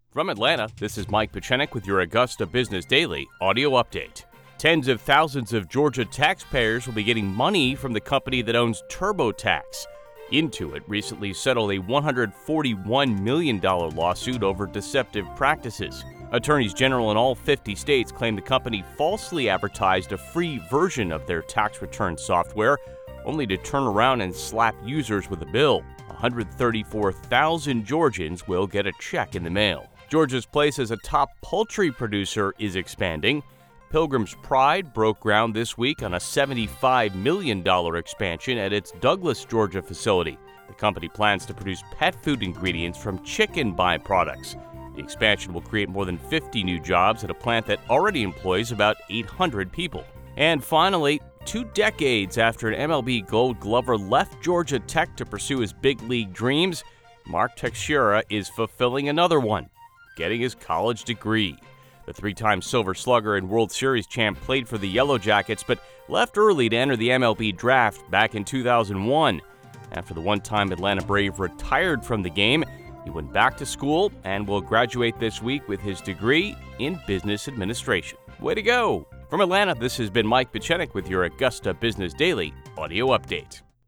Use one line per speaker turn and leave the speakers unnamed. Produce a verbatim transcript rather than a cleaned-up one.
From Atlanta, this is Mike Pechenik with your Augusta Business Daily audio update. Tens of thousands of Georgia taxpayers will be getting money from the company that owns TurboTax. Intuit recently settled a one hundred forty-one million dollars lawsuit over deceptive practices. Attorneys general in all fifty states claim the company falsely advertised a free version of their tax return software, only to turn around and slap users with a bill. one hundred thirty-four thousand Georgians will get a check in the mail. Georgia's place as a top poultry producer is expanding. Pilgrim's Pride broke ground this week on a seventy-five million dollars expansion at its Douglas, Georgia facility. The company plans to produce pet food ingredients from chicken byproducts. The expansion will create more than fifty new jobs at a plant that already employs about eight hundred people. And finally, two decades after an M L B Gold Glover left Georgia Tech to pursue his big league dreams, Mark Teixeira is fulfilling another one, getting his college degree. The three-time Silver Slugger and World Series champ played for the Yellow Jackets, but left early to enter the M L B draft back in two thousand one. After the one-time Atlanta Brave retired from the game, he went back to school and will graduate this week with his degree in business administration. Way to go! From Atlanta, this has been Mike Pechenik with your Augusta Business Daily audio update.